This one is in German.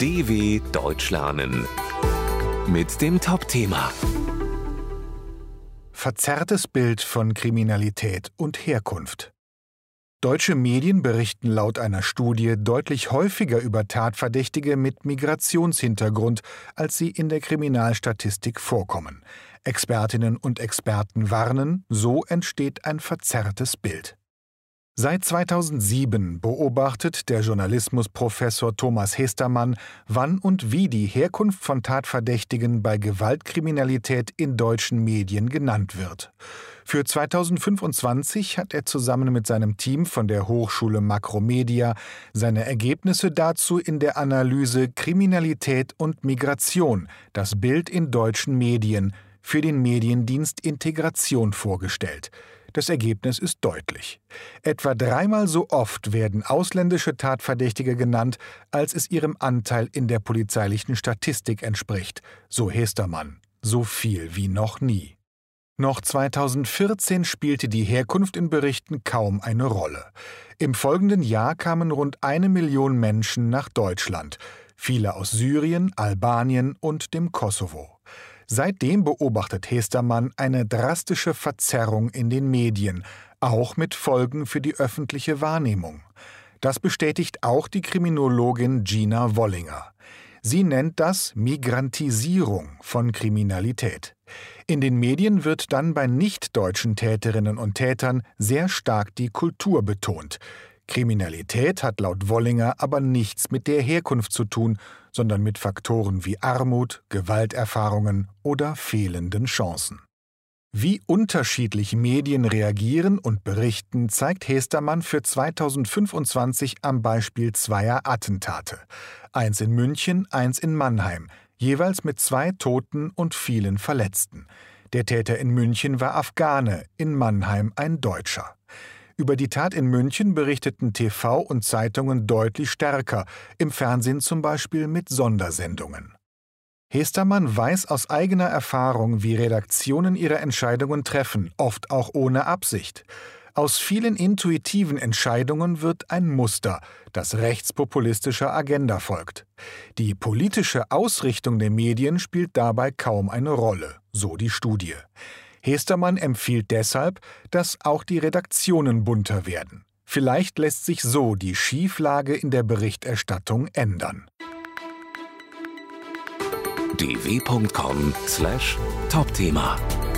DW Deutsch lernen mit dem Top-Thema. Verzerrtes Bild von Kriminalität und Herkunft. Deutsche Medien berichten laut einer Studie deutlich häufiger über Tatverdächtige mit Migrationshintergrund, als sie in der Kriminalstatistik vorkommen. Expertinnen und Experten warnen, so entsteht ein verzerrtes Bild. Seit 2007 beobachtet der Journalismusprofessor Thomas Hestermann, wann und wie die Herkunft von Tatverdächtigen bei Gewaltkriminalität in deutschen Medien genannt wird. Für 2025 hat er zusammen mit seinem Team von der Hochschule Makromedia seine Ergebnisse dazu in der Analyse Kriminalität und Migration, das Bild in deutschen Medien, für den Mediendienst Integration vorgestellt. Das Ergebnis ist deutlich. Etwa 3-mal so oft werden ausländische Tatverdächtige genannt, als es ihrem Anteil in der polizeilichen Statistik entspricht, so Hestermann. So viel wie noch nie. Noch 2014 spielte die Herkunft in Berichten kaum eine Rolle. Im folgenden Jahr kamen rund 1 Million Menschen nach Deutschland, viele aus Syrien, Albanien und dem Kosovo. Seitdem beobachtet Hestermann eine drastische Verzerrung in den Medien, auch mit Folgen für die öffentliche Wahrnehmung. Das bestätigt auch die Kriminologin Gina Wollinger. Sie nennt das Migrantisierung von Kriminalität. In den Medien wird dann bei nicht-deutschen Täterinnen und Tätern sehr stark die Kultur betont. Kriminalität hat laut Wollinger aber nichts mit der Herkunft zu tun, sondern mit Faktoren wie Armut, Gewalterfahrungen oder fehlenden Chancen. Wie unterschiedlich Medien reagieren und berichten, zeigt Hestermann für 2025 am Beispiel 2 Attentate. 1 in München, 1 in Mannheim, jeweils mit 2 Toten und vielen Verletzten. Der Täter in München war Afghane, in Mannheim ein Deutscher. Über die Tat in München berichteten TV und Zeitungen deutlich stärker, im Fernsehen zum Beispiel mit Sondersendungen. Hestermann weiß aus eigener Erfahrung, wie Redaktionen ihre Entscheidungen treffen, oft auch ohne Absicht. Aus vielen intuitiven Entscheidungen wird ein Muster, das rechtspopulistischer Agenda folgt. Die politische Ausrichtung der Medien spielt dabei kaum eine Rolle, so die Studie. Hestermann empfiehlt deshalb, dass auch die Redaktionen bunter werden. Vielleicht lässt sich so die Schieflage in der Berichterstattung ändern. dw.com/Topthema